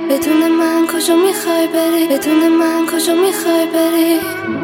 بدون من کجا میخوای بری؟ بدون من کجا میخوای بری؟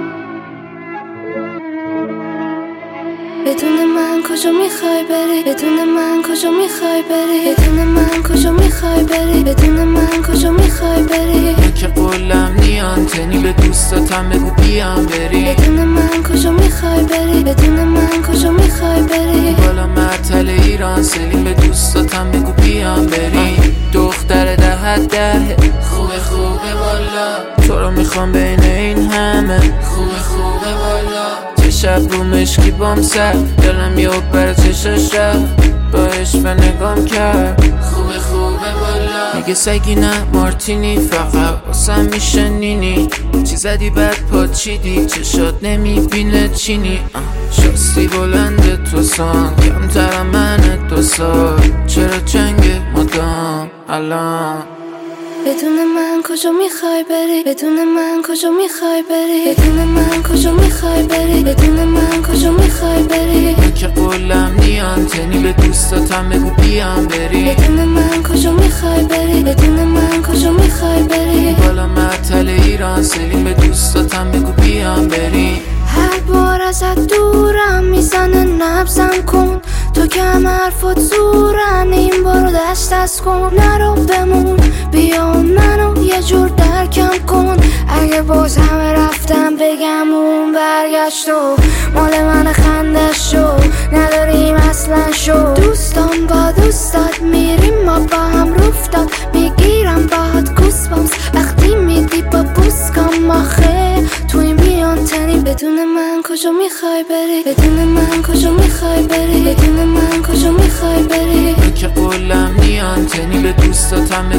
بدون من کجا میخوای بری؟ بدون من کجا میخوای بری؟ بدون من کجا میخوای بری؟ بدون من کجا میخوای بری؟ که قولم نیان تنی به دوستاتم بگو بیام بری. بدون من کجا میخوای بری؟ بدون من کجا میخوای بری؟ بالا معطل ایران سلیم به دوستاتم بگو بیام بری. دختر 10 خوبه والا، تو رو میخوام بین این همه. خوبه والا، شب رو مشکی بام سر دلم یه بر چشش رفت با عشق نگام کرد. خوبه والا، میگه سگی نه مارتینی فقط واسم میشنینی. چی زدی بعد پا چیدی چشات نمیبینه چینی. شاستی بلنده تو سان کمترم من 2 سال. چرا جنگ مدام الان؟ بدون من کجا میخوای بری؟ بدون من کجا میخوای بری؟ بدون من کجا میخوای بری؟ بدون من کجا میخوای بری؟ که قولم نیان تنی به دوستاتم بگو بیام بری. بدون من کجا میخوای بری؟ بدون من کجا میخوای بری؟ بالا معطل ایران سلیم به دوستاتم بگو بیام بری. هر بار ازت دورم میزنه نبزم کن، تو کم حرفات زورن این بارو دست کن. نرو بمون بیا منو یه جور درکم کن. اگه باز همه رفتم بگم اون برگشت و مال من خندش شو نداریم اصلا شو. دوستان با دوستات میریم ما با هم رفتاد میگیرم باهات گوسبامس وقتی میدی با بوسکام. آخه تو این بیان تنی بدون من کجا میخوای بری؟ بدون من کجا میخوای بری؟ بدون من کجا میخوای بری؟ که قولم نیان تنی به دوستاتم